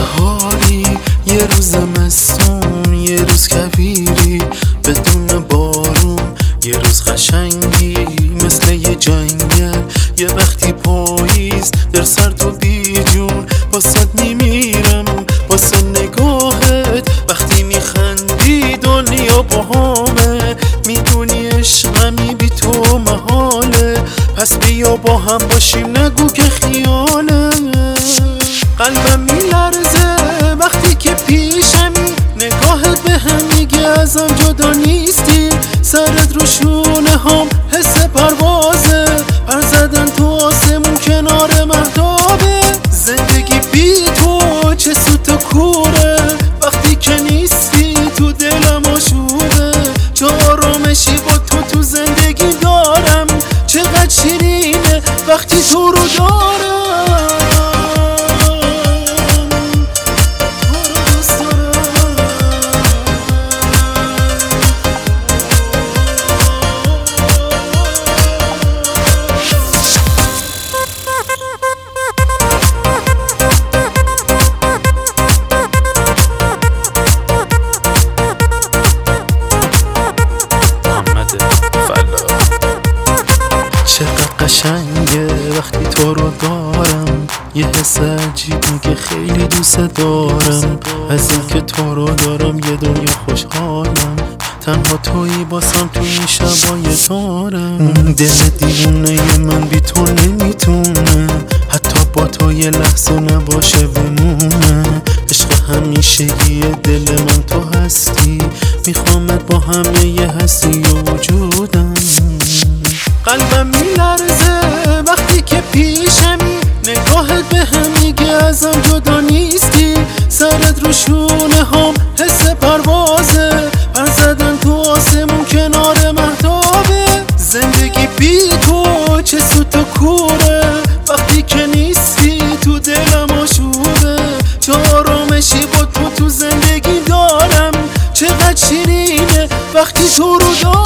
بهاری، یه روز مستون، یه روز کویری بدون بارون، یه روز قشنگی مثل یه جنگل، یه وقتی پاییز در سر تو بیجون. واسه میمیرم واسه نگاهت، وقتی میخندی دنیا باهامه. میدونی عشقمی بی تو محاله، پس بیا با هم باشیم نگو که خیاله. قلبم میلرزه وقتی که پیشمی، نگاهت به هم میگه ازم جدا نیستی. سرت رو شونه هم حس پروازه، پر زدن تو آسمون کنار مهتابه. زندگی بی تو چه سوت و کوره، وقتی که نیستی تو دلم آشوبه. چه آرامشی با تو زندگی دارم، چقدر شیرینه وقتی تو رو دارم. چقدر قشنگه وقتی تو رو دارم، یه حس عجیب میگه خیلی دوست دارم. از این که تو رو دارم یه دنیا خوشحالم، تنها تویی باسم تو این شبای تارم. دل دیوونه من بی تو نمیتونه، حتی با تو یه لحظه نباشه بمونه. عشق همیشگی دل من تو هستی، میخوامت با همه یه هستی و وجودم. قلبم میلرزه وقتی که پیشمی، نگاهت به هم میگه ازم جدا نیستی. سرت رو شونه هم حس پروازه، پر زدن تو آسمون کنار مهتابه. زندگی بی تو چه سوت و کوره، وقتی که نیستی تو دلم آشوبه. چه آرامشی با تو زندگی دارم، چقدر شیرینه وقتی تو رو دارم.